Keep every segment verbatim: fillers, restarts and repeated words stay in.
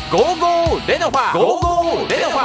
ゴーゴーレノファゴーゴーレノファゴーゴーレノ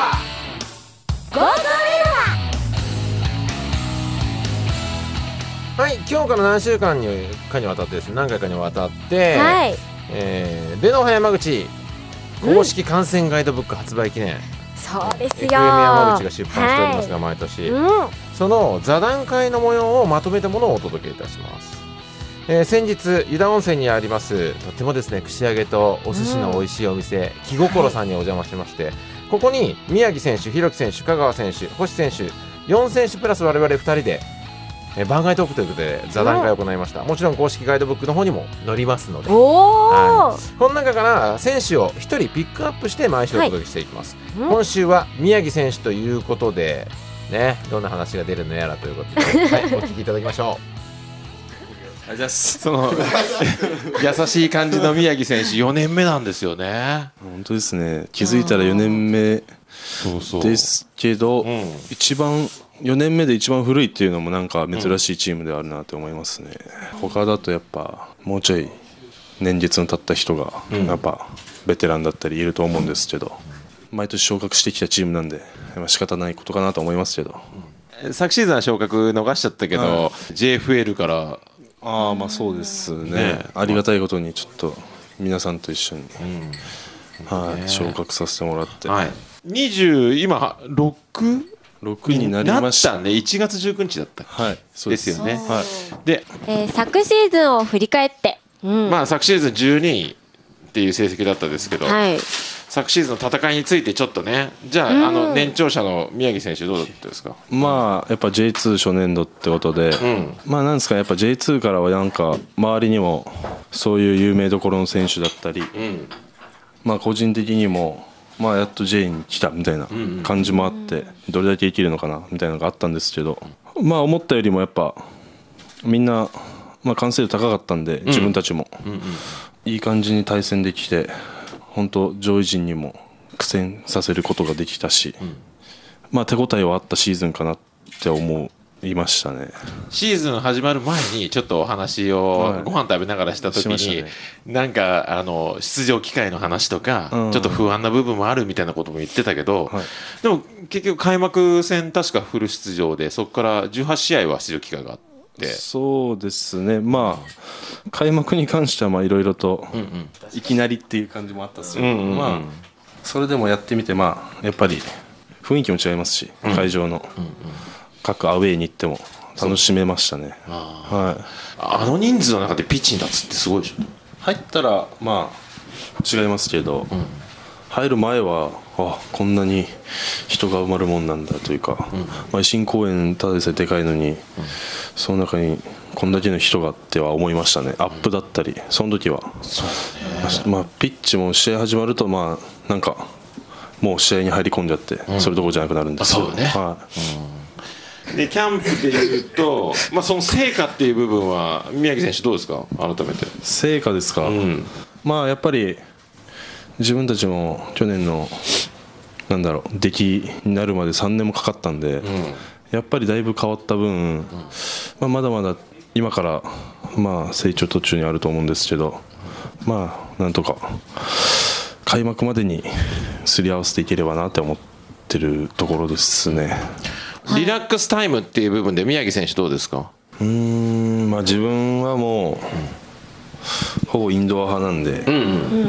ファ。はい、今日から何週間にかにわたってですね、何回かにわたって、はい、えー、レノファ山口公式観戦ガイドブック発売記念、うん、 そうですよ、 エフエム 山口が出版しておりますが、はい、毎年、うん、その座談会の模様をまとめたものをお届けいたします。えー、先日湯田温泉にありますとてもですね串揚げとお寿司の美味しいお店、うん、気心さんにお邪魔しまして、はい、ここに宮城選手、弘樹選手、香川選手、星選手よん選手プラス我々ふたりで、えー、番外トークということで座談会を行いました、うん、もちろん公式ガイドブックの方にも載りますので、はい、この中から選手をひとりピックアップして毎週お届けしていきます、はい、今週は宮城選手ということでね、どんな話が出るのやらということで、はい、お聞きいただきましょう。 あじゃあその優しい感じの宮城選手よねんめなんですよね。 本当ですね、気づいたらよねんめですけど、うん、一番よねんめで一番古いっていうのもなんか珍しいチームであるなと思いますね、うん、他だとやっぱもうちょい年月の経った人がやっぱベテランだったりいると思うんですけど、毎年昇格してきたチームなんで仕方ないことかなと思いますけど、 うん、昨シーズンは昇格逃しちゃったけど、はい、ジェイエフエル からああまあそうですね、ね、ありがたいことにちょっと皆さんと一緒に、うんはい、昇格させてもらって、はい、 にじゅう今ろくろくになりましたね。いちがつじゅうくにちだったっけ、はい、そうですよね、はい、で、 えー、昨シーズンを振り返って、うん、 まあ昨シーズンじゅうにいっていう成績だったですけど、はい、昨シーズンの戦いについてちょっとね、じゃあ、うん、あの年長者の宮城選手どうだったですか。 まあやっぱ ジェイツー 初年度ってことで、うん、まあなんですか、やっぱ ジェイツー からはなんか周りにもそういう有名どころの選手だったり、うん、まあ個人的にもまあやっと J に来たみたいな感じもあって、どれだけ生きるのかなみたいなのがあったんですけど、まあ思ったよりもやっぱみんなまあ完成度高かったんで、自分たちもいい感じに対戦できて、本当上位陣にも苦戦させることができたし、うん、まあ手応えはあったシーズンかなって思いましたね。 シーズン始まる前にちょっとお話をご飯食べながらした時に、はいね、なんかあの出場機会の話とか、うん、ちょっと不安な部分もあるみたいなことも言ってたけど、はい、でも結局開幕戦確かフル出場で、そこからじゅうはちしあいは出場機会があって、 そうですね、まあ開幕に関してはいろいろといきなりっていう感じもあったんですよ、うんうんうん、まあそれでもやってみて、まあやっぱり雰囲気も違いますし、うん、会場の、うんうん、各アウェーに行っても楽しめましたね。 あ、はい、あの人数の中でピッチに立つってすごいでしょ。 入ったらまあ違いますけど、うん、入る前はあこんなに人が埋まるもんなんだというか、うん、まあ、維新公園ただでさえでかいのに、うん、その中にこんだけの人がっては思いましたね。アップだったりその時は、そうね、まあ、ピッチも試合始まるとまあなんかもう試合に入り込んじゃって、うん、それどころじゃなくなるんですよ、 そうね、はい、うん、でキャンプでいうと、まあ、その成果っていう部分は宮城選手どうですか。改めて成果ですか、うん、まあやっぱり自分たちも去年のなんだろう出来になるまでさんねんもかかったんで、うん、やっぱりだいぶ変わった分、うん、まあ、まだまだ今からまあ成長途中にあると思うんですけど、まあなんとか開幕までにすり合わせていければなって思ってるところですね。 リラックスタイムっていう部分で宮城選手どうですか。 うーん、まあ自分はもう、うん、ほぼインドア派なんで、うんうん、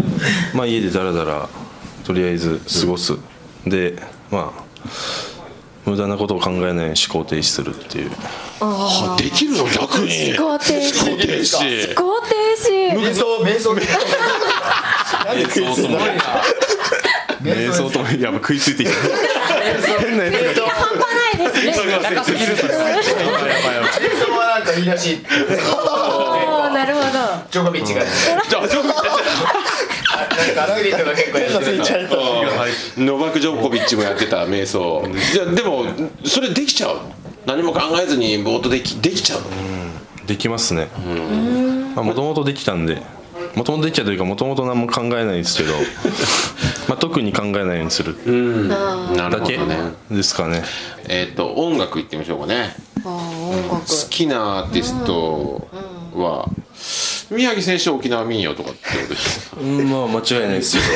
まあ家でだらだらとりあえず過ごす、うん、でまあ無駄なことを考えないように思考停止するっていう。 あ、できるの逆に思考停止思考停止思考停止瞑想瞑想瞑想瞑想ともやっぱ食いついてきた変なやつが半端ないですね。 長すぎると瞑想はなんかいいらしい。 おー、なるほど。 ジョコビッチがじゃあジョコビッチアスリートが結構やってた。ノバク・ジョコビッチもやってた瞑想。いやでもそれできちゃう。何も考えずにぼーっとできできちゃう。 うん、できますね。もともとできたんで、もともとできたというかもともと何も考えないですけど、まあ特に考えないようにするだけですかね。 えっと音楽いってみましょうかね。あ、音楽。好きなアーティストは。宮城選手は沖縄民謡とかってことですか。 うん、まあ間違いないですけど、好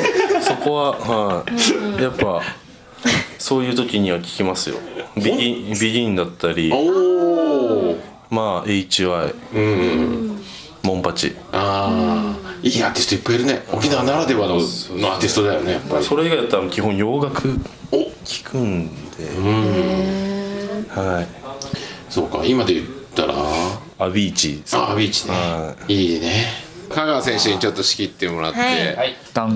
そこは、はい、やっぱそういう時には聞きますよ。ビギン、ビギンだったり、まあ エイチワイ、うん、モンパチ。 ああ、いいアーティストいっぱいいるね。沖縄ならではののアーティストだよね。やっぱりそれ以外だったら基本洋楽聞くんで、はい。 そうか、今で言ったらアビーチ。 あ、アビーチね、はい、いいね。香川選手にちょっと仕切ってもらって、はい、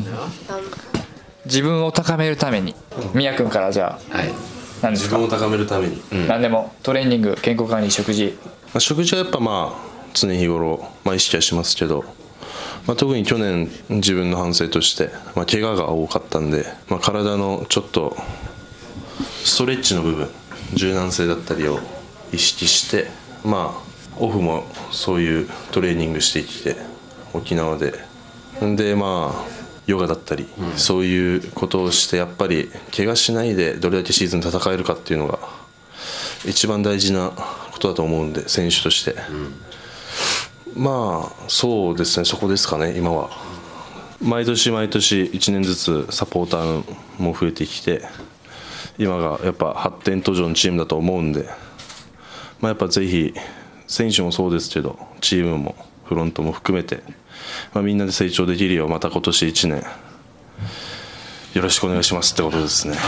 自分を高めるために、宮君からじゃあ、はい、何ですか？ 自分を高めるために、 うん、何でもトレーニング、健康管理、食事、 まあ、食事はやっぱまあ常日頃、まあ、意識はしますけど、まあ、特に去年自分の反省として、まあ、怪我が多かったんで、まあ、体のちょっとストレッチの部分、柔軟性だったりを意識して、まあオフもそういうトレーニングしてきて沖縄ででまあヨガだったり、うん、そういうことをしてやっぱり怪我しないでどれだけシーズン戦えるかっていうのが一番大事なことだと思うんで、選手として、うん、まあそうですね、そこですかね。今は毎年毎年いちねんずつサポーターも増えてきて、今がやっぱ発展途上のチームだと思うんで、まあ、やっぱぜひ選手もそうですけどチームもフロントも含めて、まあ、みんなで成長できるようまた今年いちねんよろしくお願いしますってことですね。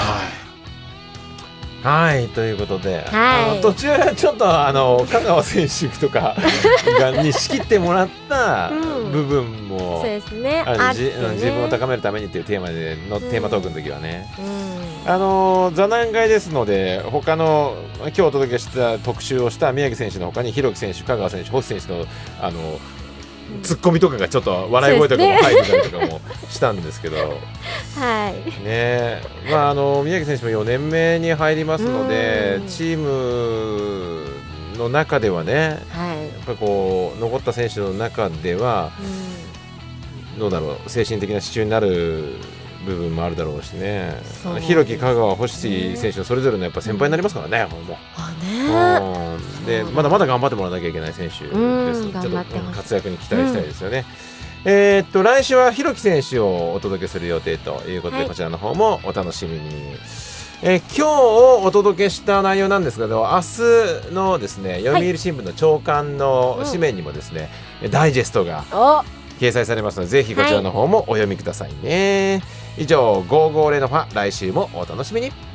はい、はい、ということで、はい、途中ちょっとあの香川選手とかがに仕切ってもらった部分も、うん、そうですね、あのじね、自分を高めるためにっていうテーマでの、うん、テーマトークの時はね、うん、あの座談会ですので他の今日お届けした特集をした宮城選手の他に弘樹選手、香川選手、星選手のあのツッコミとかがちょっと笑い声とかも入ってたりとかもしたんですけど、はいね、まあ、あの宮城選手もよねんめに入りますのでチームの中ではね、はい、やっぱりこう残った選手の中ではどうだろう、精神的な支柱になる部分もあるだろうしね。弘樹、香川、星選手のそれぞれのやっぱ先輩になりますからね、これもあねでまだまだ頑張ってもらわなきゃいけない選手ですので、ちょっと活躍に期待したいですよね。うん、えー、っと来週は弘樹選手をお届けする予定ということで、はい、こちらの方もお楽しみに。えー、今日お届けした内容なんですけど、明日のですね読売新聞の朝刊の紙面にもですね、はい、ダイジェストが掲載されますので、ぜひこちらの方もお読みくださいね。はい、以上ごーごーゼロのファ、来週もお楽しみに。